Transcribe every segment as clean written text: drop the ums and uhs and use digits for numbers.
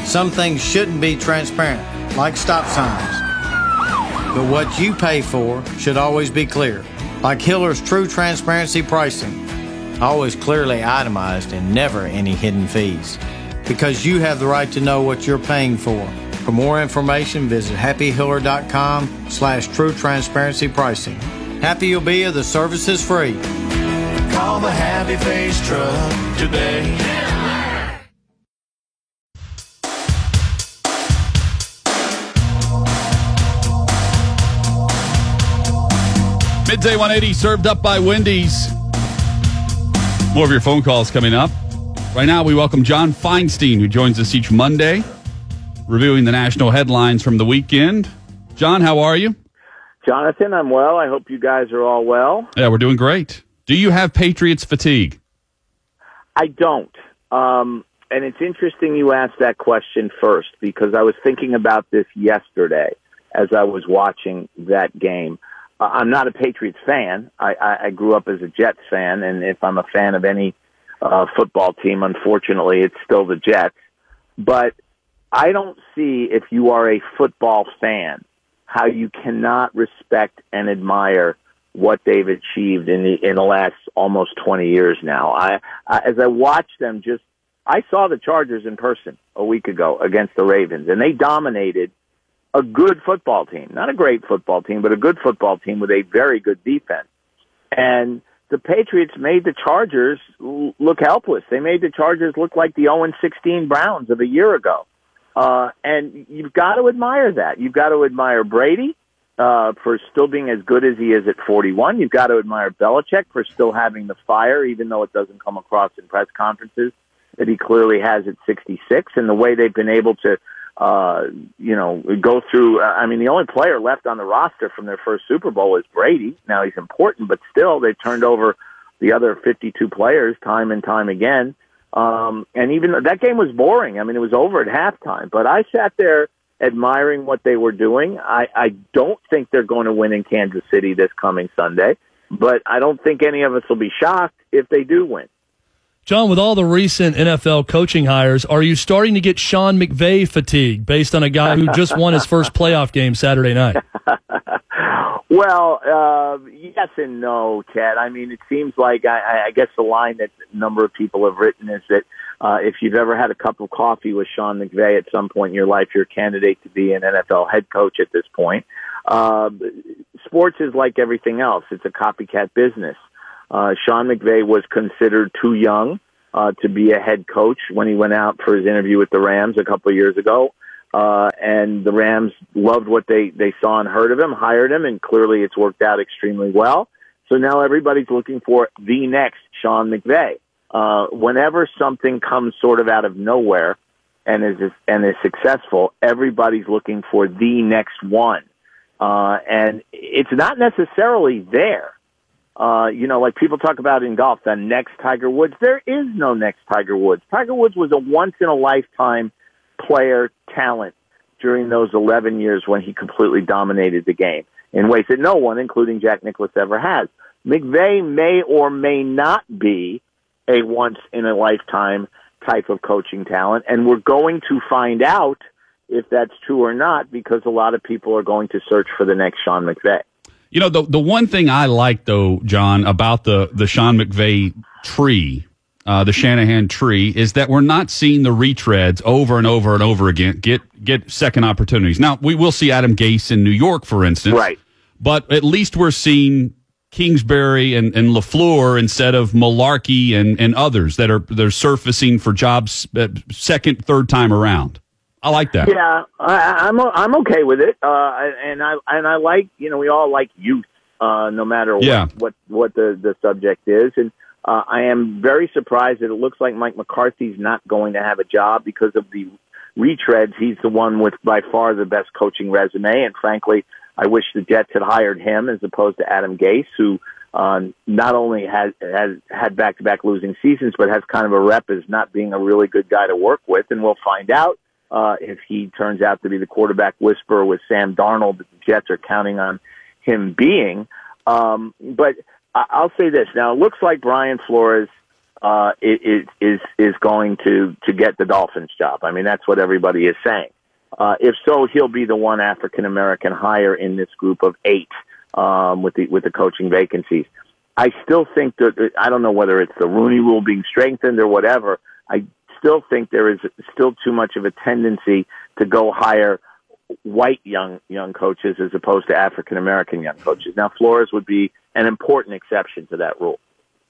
Some things shouldn't be transparent, like stop signs. But what you pay for should always be clear, like Hiller's True Transparency Pricing. Always clearly itemized and never any hidden fees. Because you have the right to know what you're paying for. For more information, visit happyhiller.com/true transparency pricing. Happy you'll be if the service is free. Call the Happy Face Truck today. Midday 180 served up by Wendy's. More of your phone calls coming up. Right now, we welcome John Feinstein, who joins us each Monday, reviewing the national headlines from the weekend. John, how are you? Jonathan, I'm well. I hope you guys are all well. Yeah, we're doing great. Do you have Patriots fatigue? I don't. And it's interesting you asked that question first, because I was thinking about this yesterday as I was watching that game. I'm not a Patriots fan. I grew up as a Jets fan, and if I'm a fan of any football team, unfortunately, it's still the Jets. But I don't see, if you are a football fan, how you cannot respect and admire what they've achieved in the last almost 20 years now. As I watched them, I saw the Chargers in person a week ago against the Ravens, and they dominated a good football team. Not a great football team, but a good football team with a very good defense. And the Patriots made the Chargers look helpless. They made the Chargers look like the 0-16 Browns of a year ago. And you've got to admire that. You've got to admire Brady for still being as good as he is at 41. You've got to admire Belichick for still having the fire, even though it doesn't come across in press conferences, that he clearly has at 66. And the way they've been able to go through. I mean, the only player left on the roster from their first Super Bowl is Brady. Now he's important, but still they've turned over the other 52 players time and time again. And even that game was boring. I mean, it was over at halftime, but I sat there admiring what they were doing. I don't think they're going to win in Kansas City this coming Sunday, but I don't think any of us will be shocked if they do win. John, with all the recent NFL coaching hires, are you starting to get Sean McVay fatigue based on a guy who just won his first playoff game Saturday night? Well, yes and no, Ted. I mean, it seems like I guess the line that a number of people have written is that if you've ever had a cup of coffee with Sean McVay at some point in your life, you're a candidate to be an NFL head coach at this point. Sports is like everything else. It's a copycat business. Sean McVay was considered too young to be a head coach when he went out for his interview with the Rams a couple of years ago. And the Rams loved what they saw and heard of him, hired him, and clearly it's worked out extremely well. So now everybody's looking for the next Sean McVay. Whenever something comes sort of out of nowhere and is successful, everybody's looking for the next one. And it's not necessarily there. Like people talk about in golf, the next Tiger Woods. There is no next Tiger Woods. Tiger Woods was a once-in-a-lifetime player talent during those 11 years when he completely dominated the game in ways that no one, including Jack Nicklaus, ever has. McVay may or may not be a once-in-a-lifetime type of coaching talent, and we're going to find out if that's true or not, because a lot of people are going to search for the next Sean McVay. You know, the one thing I like, though, John, about the Sean McVay tree, the Shanahan tree, is that we're not seeing the retreads over and over and over again get second opportunities. Now, we will see Adam Gase in New York, for instance. Right. But at least we're seeing Kingsbury and LaFleur instead of Malarkey and others they're surfacing for jobs second, third time around. I like that. Yeah, I'm okay with it, and I like, we all like youth, no matter what the subject is, and I am very surprised that it looks like Mike McCarthy's not going to have a job because of the retreads. He's the one with by far the best coaching resume, and frankly, I wish the Jets had hired him as opposed to Adam Gase, who not only has had back-to-back losing seasons, but has kind of a rep as not being a really good guy to work with, and we'll find out. If he turns out to be the quarterback whisperer with Sam Darnold that the Jets are counting on him being. But I'll say this. Now, it looks like Brian Flores is going to get the Dolphins job. I mean, that's what everybody is saying. If so, he'll be the one African American hire in this group of 8 with the coaching vacancies. I still think that, I don't know whether it's the Rooney Rule being strengthened or whatever, I still think there is still too much of a tendency to go hire white young coaches as opposed to African American young coaches. Now, Flores would be an important exception to that rule.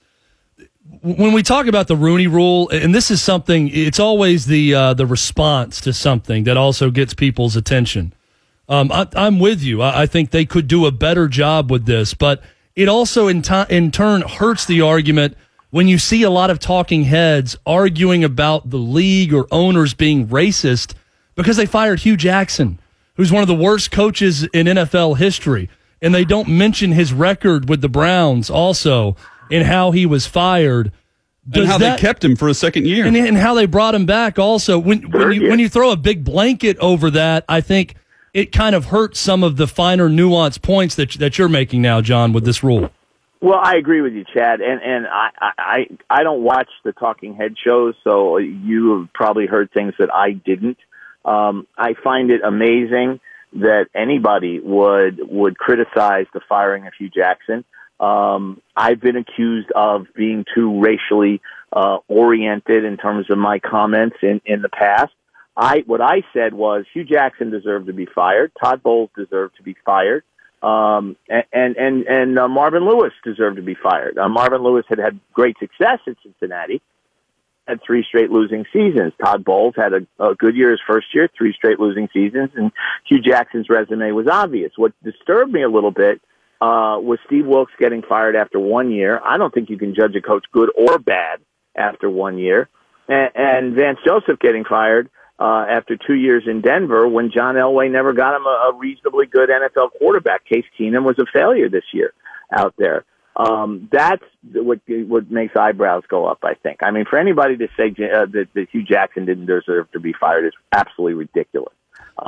When we talk about the Rooney Rule, and this is something, it's always the response to something that also gets people's attention. I'm with you. I think they could do a better job with this, but it also in turn hurts the argument when you see a lot of talking heads arguing about the league or owners being racist because they fired Hugh Jackson, who's one of the worst coaches in NFL history, and they don't mention his record with the Browns also and how he was fired. And how they kept him for a second year. And how they brought him back also. When you throw a big blanket over that, I think it kind of hurts some of the finer nuanced points that you're making now, John, with this rule. Well, I agree with you, Chad, and I don't watch the talking head shows, so you have probably heard things that I didn't. I find it amazing that anybody would criticize the firing of Hugh Jackson. I've been accused of being too racially oriented in terms of my comments in the past. What I said was Hugh Jackson deserved to be fired. Todd Bowles deserved to be fired. And Marvin Lewis deserved to be fired. Marvin Lewis had great success at Cincinnati, had 3 straight losing seasons. Todd Bowles had a good year his first year, 3 straight losing seasons, and Hugh Jackson's resume was obvious. What disturbed me a little bit was Steve Wilkes getting fired after 1 year. I don't think you can judge a coach good or bad after 1 year. And Vance Joseph getting fired after 2 years in Denver when John Elway never got him a reasonably good NFL quarterback. Case Keenum was a failure this year out there. That's what makes eyebrows go up, I think. I mean, for anybody to say that Hugh Jackson didn't deserve to be fired is absolutely ridiculous. But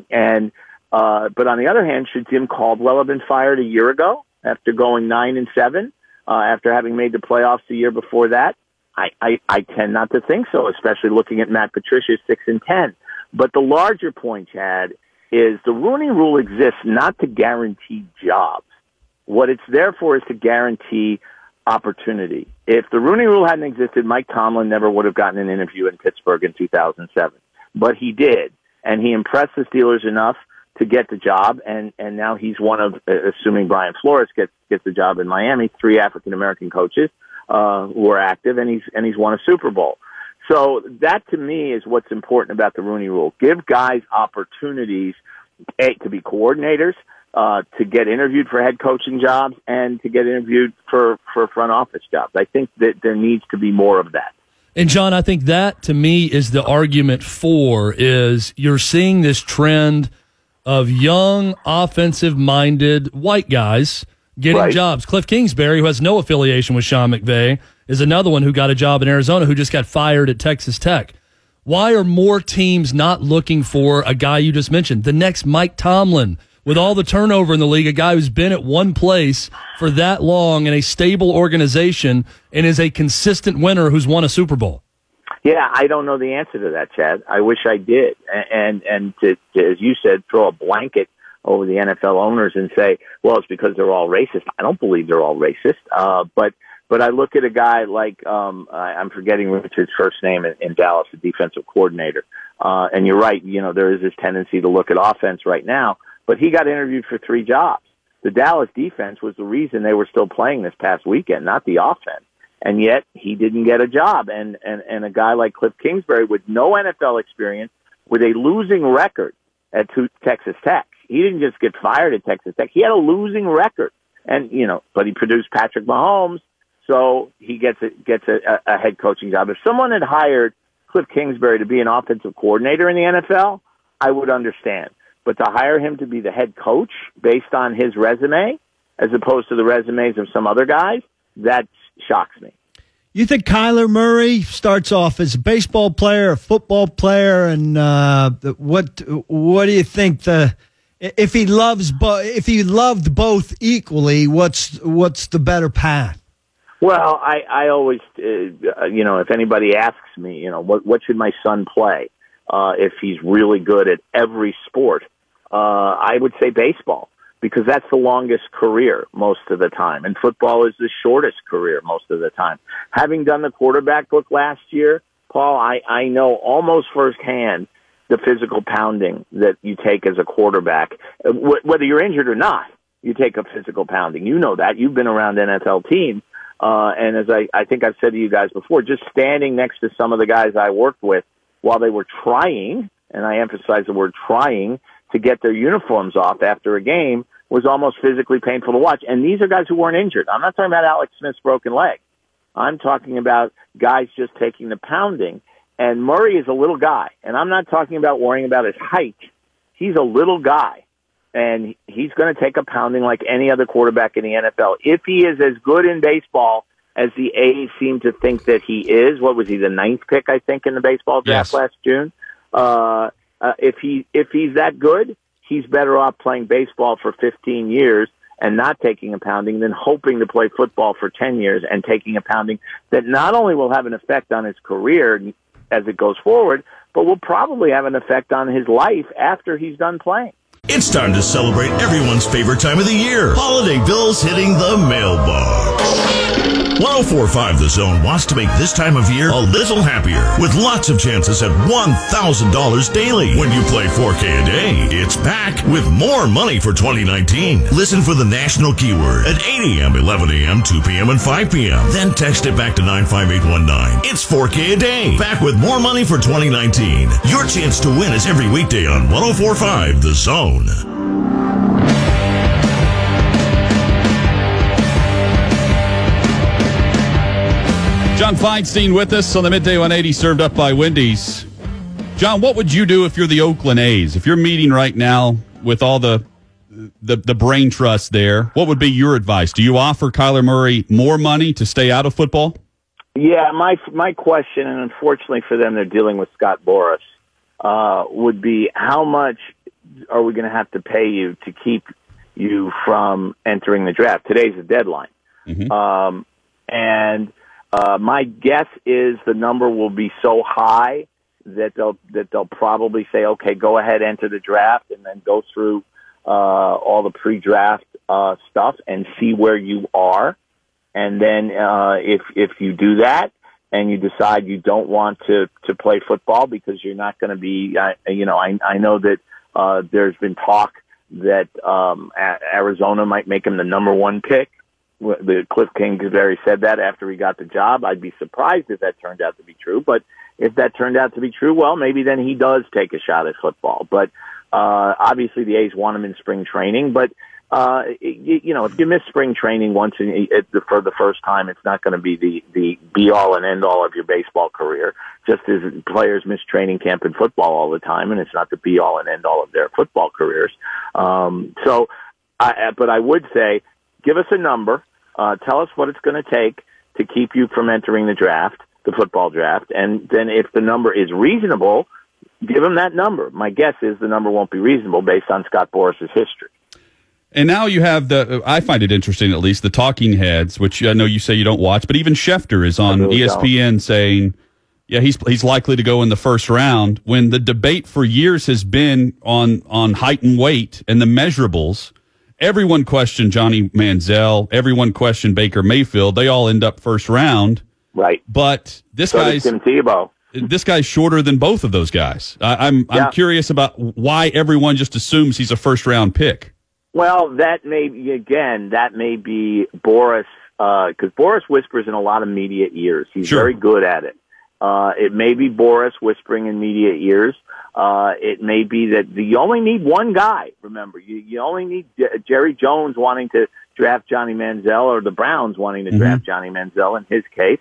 on the other hand, should Jim Caldwell have been fired a year ago after going 9-7, after having made the playoffs the year before that? I tend not to think so, especially looking at Matt Patricia's 6-10. But the larger point, Chad, is the Rooney Rule exists not to guarantee jobs. What it's there for is to guarantee opportunity. If the Rooney Rule hadn't existed, Mike Tomlin never would have gotten an interview in Pittsburgh in 2007. But he did, and he impressed the Steelers enough to get the job, and now he's one of, assuming Brian Flores gets the job in Miami, 3 African-American coaches who are active, and he's won a Super Bowl. So that, to me, is what's important about the Rooney Rule. Give guys opportunities, to be coordinators, to get interviewed for head coaching jobs, and to get interviewed for front office jobs. I think that there needs to be more of that. And, John, I think that, to me, is the argument is you're seeing this trend of young, offensive-minded white guys getting jobs. Cliff Kingsbury, who has no affiliation with Sean McVay, is another one who got a job in Arizona who just got fired at Texas Tech. Why are more teams not looking for a guy you just mentioned, the next Mike Tomlin, with all the turnover in the league, a guy who's been at one place for that long in a stable organization and is a consistent winner who's won a Super Bowl? Yeah, I don't know the answer to that, Chad. I wish I did. And to, as you said, throw a blanket over the NFL owners and say, well, it's because they're all racist. I don't believe they're all racist. But I look at a guy like, I'm forgetting Richard's first name in Dallas, the defensive coordinator. And you're right, there is this tendency to look at offense right now, but he got interviewed for 3 jobs. The Dallas defense was the reason they were still playing this past weekend, not the offense. And yet he didn't get a job. And a guy like Cliff Kingsbury with no NFL experience, with a losing record at Texas Tech. He didn't just get fired at Texas Tech. He had a losing record. And, but he produced Patrick Mahomes, so he gets a head coaching job. If someone had hired Cliff Kingsbury to be an offensive coordinator in the NFL, I would understand. But to hire him to be the head coach based on his resume, as opposed to the resumes of some other guys, that shocks me. You think Kyler Murray starts off as a baseball player, a football player, and what do you think if he loved both equally, what's the better path? Well, I always, if anybody asks me, what should my son play if he's really good at every sport, I would say baseball, because that's the longest career most of the time, and football is the shortest career most of the time. Having done the quarterback book last year, Paul, I know almost firsthand the physical pounding that you take as a quarterback, whether you're injured or not. You take a physical pounding. You know that. You've been around NFL teams. And as I think I've said to you guys before, just standing next to some of the guys I worked with while they were trying, and I emphasize the word trying, to get their uniforms off after a game was almost physically painful to watch. And these are guys who weren't injured. I'm not talking about Alex Smith's broken leg. I'm talking about guys just taking the pounding. And Murray is a little guy. And I'm not talking about worrying about his height. He's a little guy. And he's going to take a pounding like any other quarterback in the NFL. If he is as good in baseball as the A's seem to think that he is, what was he, the 9th pick, I think, in the baseball draft last June? If he's that good, he's better off playing baseball for 15 years and not taking a pounding than hoping to play football for 10 years and taking a pounding that not only will have an effect on his career as it goes forward, but will probably have an effect on his life after he's done playing. It's time to celebrate everyone's favorite time of the year. Holiday bills hitting the mailbox. 104.5 The Zone wants to make this time of year a little happier with lots of chances at $1,000 daily. When you play 4K a day, it's back with more money for 2019. Listen for the national keyword at 8 a.m., 11 a.m., 2 p.m., and 5 p.m. Then text it back to 95819. It's 4K a day. Back with more money for 2019. Your chance to win is every weekday on 104.5 The Zone. John Feinstein with us on the Midday 180, served up by Wendy's. John, what would you do if you're the Oakland A's? If you're meeting right now with all the brain trust there, what would be your advice? Do you offer Kyler Murray more money to stay out of football? Yeah, my question, and unfortunately for them, they're dealing with Scott Boras, would be how much are we going to have to pay you to keep you from entering the draft? Today's the deadline. Mm-hmm. My guess is the number will be so high that they'll probably say, okay, go ahead, enter the draft, and then go through all the pre-draft stuff and see where you are. And then if you do that and you decide you don't want to play football because you're not going to be, I know that there's been talk that Arizona might make him the number 1 pick. The Cliff Kingsbury said that after he got the job. I'd be surprised if that turned out to be true. But if that turned out to be true, well, maybe then he does take a shot at football. But obviously the A's want him in spring training. But if you miss spring training once for the first time, it's not going to be the be-all and end-all of your baseball career, just as players miss training camp in football all the time, and it's not the be-all and end-all of their football careers. But I would say, give us a number. Tell us what it's going to take to keep you from entering the football draft. And then if the number is reasonable, give them that number. My guess is the number won't be reasonable based on Scott Boras' history. And now you have I find it interesting, at least, the talking heads, which I know you say you don't watch, but even Schefter is on ESPN saying, yeah, he's likely to go in the first round, when the debate for years has been on height and weight and the measurables. Everyone questioned Johnny Manziel. Everyone questioned Baker Mayfield. They all end up first round. Right. But this guy's Tim Tebow. This guy's shorter than both of those guys. I'm curious about why everyone just assumes he's a first round pick. Well, that may be Boras, because Boras whispers in a lot of media ears. He's very good at it. It may be Boras whispering in media ears. It may be that you only need one guy. Remember, you only need Jerry Jones wanting to draft Johnny Manziel, or the Browns wanting to draft Johnny Manziel in his case.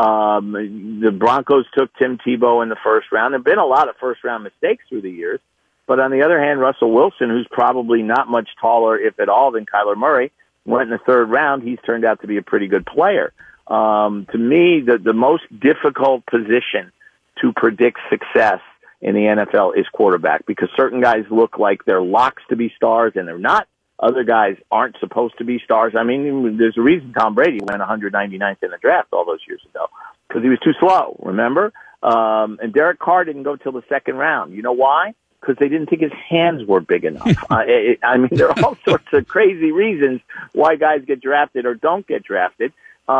The Broncos took Tim Tebow in the first round. There have been a lot of first-round mistakes through the years. But on the other hand, Russell Wilson, who's probably not much taller, if at all, than Kyler Murray, went in the third round. He's turned out to be a pretty good player. To me, the most difficult position to predict success in the NFL is quarterback, because certain guys look like they're locks to be stars and they're not. Other guys aren't supposed to be stars. I mean, there's a reason Tom Brady went 199th in the draft all those years ago, because he was too slow, remember? And Derek Carr didn't go till the second round. You know why? Because they didn't think his hands were big enough. I mean, there are all sorts of crazy reasons why guys get drafted or don't get drafted.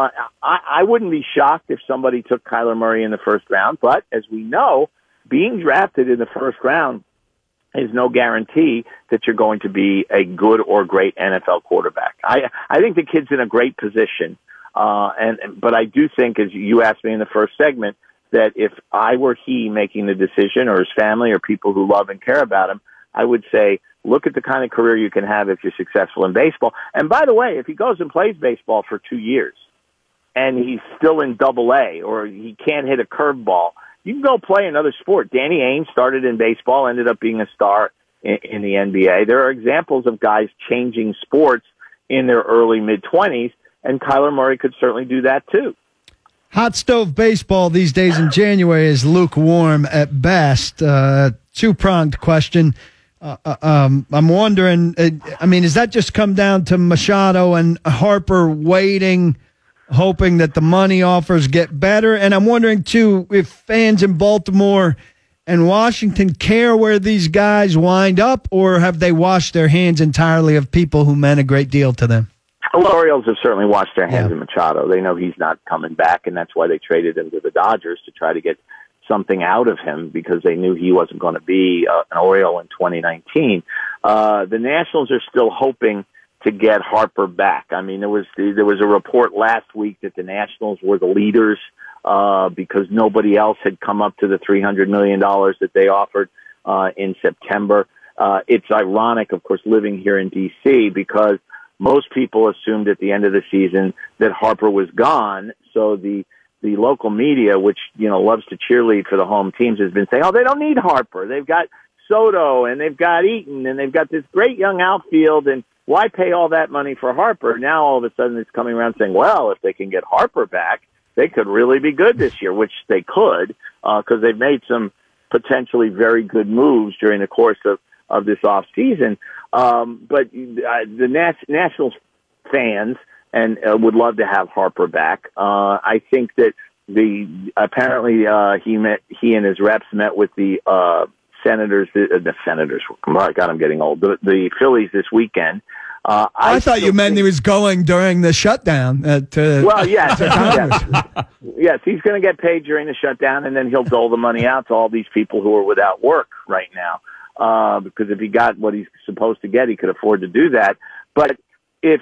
I wouldn't be shocked if somebody took Kyler Murray in the first round, but as we know, being drafted in the first round is no guarantee that you're going to be a good or great NFL quarterback. I think the kid's in a great position, but I do think, as you asked me in the first segment, that if I were he making the decision, or his family, or people who love and care about him, I would say, look at the kind of career you can have if you're successful in baseball. And by the way, if he goes and plays baseball for 2 years and he's still in Double-A, or he can't hit a curveball, you can go play another sport. Danny Ainge started in baseball, ended up being a star in the NBA. There are examples of guys changing sports in their early mid-20s, and Kyler Murray could certainly do that too. Hot stove baseball these days in January is lukewarm at best. Two-pronged question. I'm wondering, does that just come down to Machado and Harper waiting, hoping that the money offers get better? And I'm wondering, too, if fans in Baltimore and Washington care where these guys wind up, or have they washed their hands entirely of people who meant a great deal to them? Well, the Orioles have certainly washed their hands of Machado. They know he's not coming back, and that's why they traded him to the Dodgers, to try to get something out of him, because they knew he wasn't going to be an Oriole in 2019. The Nationals are still hoping to get Harper back. I mean, there was a report last week that the Nationals were the leaders because nobody else had come up to the $300 million that they offered in September. It's ironic, of course, living here in D.C., because most people assumed at the end of the season that Harper was gone. So the local media, which, loves to cheerlead for the home teams, has been saying, oh, they don't need Harper. They've got Soto, and they've got Eaton, and they've got this great young outfield, and why pay all that money for Harper? Now all of a sudden it's coming around saying, well, if they can get Harper back, they could really be good this year, which they could, because they've made some potentially very good moves during the course of this off season. But the Nationals fans would love to have Harper back. I think that apparently he and his reps met with the Senators. God, I'm getting old. The Phillies this weekend. I thought you meant he was going during the shutdown. Well, yes. Yes, he's going to get paid during the shutdown, and then he'll dole the money out to all these people who are without work right now. Because if he got what he's supposed to get, he could afford to do that. But I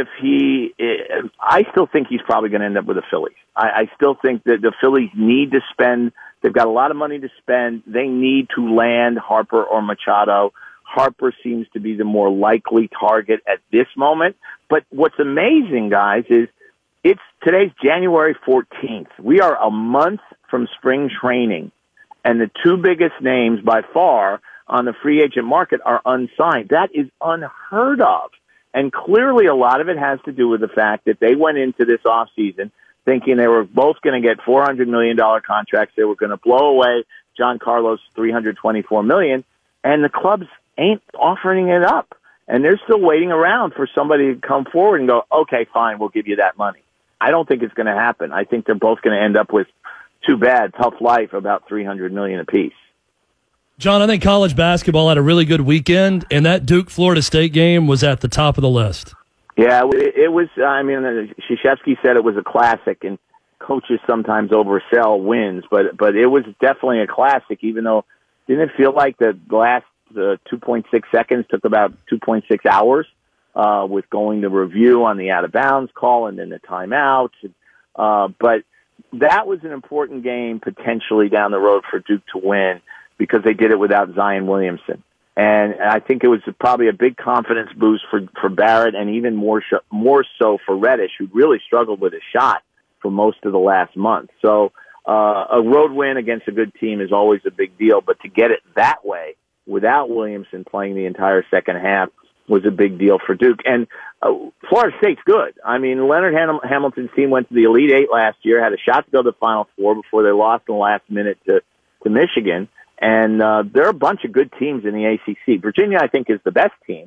still think he's probably going to end up with the Phillies. I still think that the Phillies need to spend. They've got a lot of money to spend. They need to land Harper or Machado. Harper seems to be the more likely target at this moment. But what's amazing, guys, is today's January 14th. We are a month from spring training, and the two biggest names by far on the free agent market are unsigned. That is unheard of. And clearly a lot of it has to do with the fact that they went into this offseason thinking they were both going to get $400 million contracts. They were going to blow away Giancarlo's $324 million, and the clubs ain't offering it up. And they're still waiting around for somebody to come forward and go, okay, fine, we'll give you that money. I don't think it's going to happen. I think they're both going to end up with, too bad, tough life, about $300 million apiece. John, I think college basketball had a really good weekend, and that Duke-Florida State game was at the top of the list. Yeah, it was. I mean, Krzyzewski said it was a classic, and coaches sometimes oversell wins, but it was definitely a classic, even though didn't it feel like the last 2.6 seconds took about 2.6 hours with going to review on the out-of-bounds call and then the timeout. But that was an important game potentially down the road for Duke to win, because they did it without Zion Williamson. And I think it was probably a big confidence boost for Barrett, and even more so for Reddish, who really struggled with his shot for most of the last month. So a road win against a good team is always a big deal, but to get it that way without Williamson playing the entire second half was a big deal for Duke. And Florida State's good. I mean, Leonard Hamilton's team went to the Elite Eight last year, had a shot to go to the Final Four before they lost in the last minute to Michigan. And there are a bunch of good teams in the ACC. Virginia, I think, is the best team.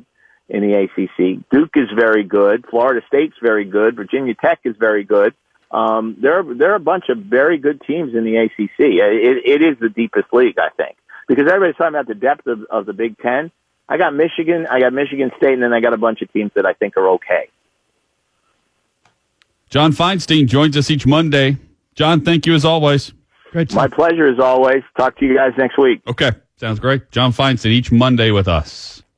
in the ACC. Duke is very good. Florida State's very good. Virginia Tech is very good. There are a bunch of very good teams in the ACC. It is the deepest league, I think, because everybody's talking about the depth of the Big Ten. I got Michigan State, and then I got a bunch of teams that I think are okay. John Feinstein joins us each Monday. John, thank you as always. Great. My pleasure as always. Talk to you guys next week. Okay, sounds great. John Feinstein each Monday with us.